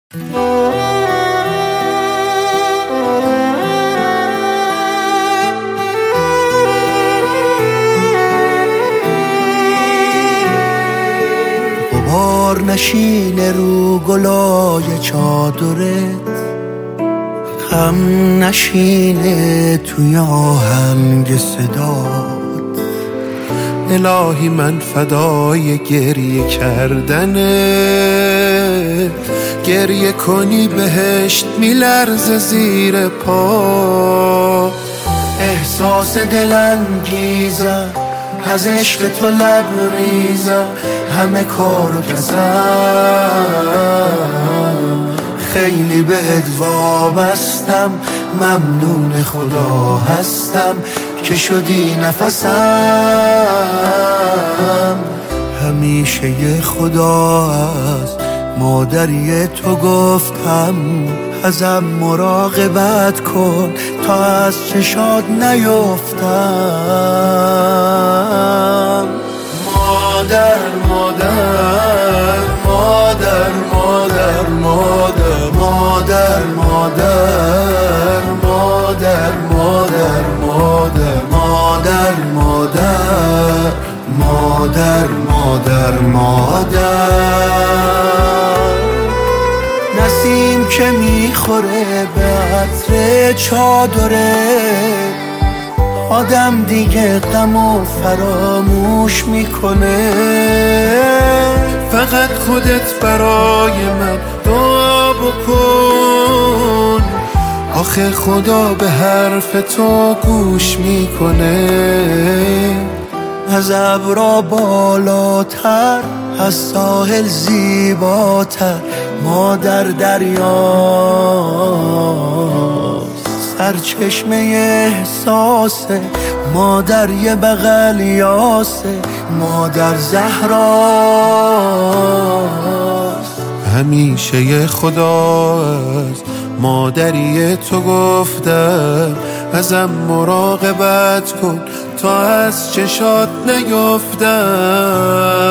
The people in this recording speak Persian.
غبار نشینه رو گلای چادرت، غم نشینه توی آهنگ صدات. الهی من فدای گریه کردنه، گریه کنی بهشت میلرزه زیر پا. احساس دلانگیزم از عشق تو لبریزم، همه کارو کردم. خیلی بهت وابستم، ممنون خدا هستم که شدی نفسم. همیشه یه خدا است، مادری تو گفتم ازم مراقبت کن تا از چشات نیفتم. مادر مادر مادر مادر مادر مادر مادر مادر مادر مادر مادر مادر مادر مادر. نسیم که میخوره به عطر چادره، آدم دیگه غمو فراموش میکنه. فقط خودت برای من دعا بکن، آخه خدا به حرف تو گوش میکنه. از ابرا بالاتر، از ساحل زیباتر، مادر دریاست. سرچشمه احساسه، مادر یه بغل یاسه، مادر زهراست. همیشه یه خداست، مادری تو گفتم ازم مراقبت کن تا از چشات نیفتم.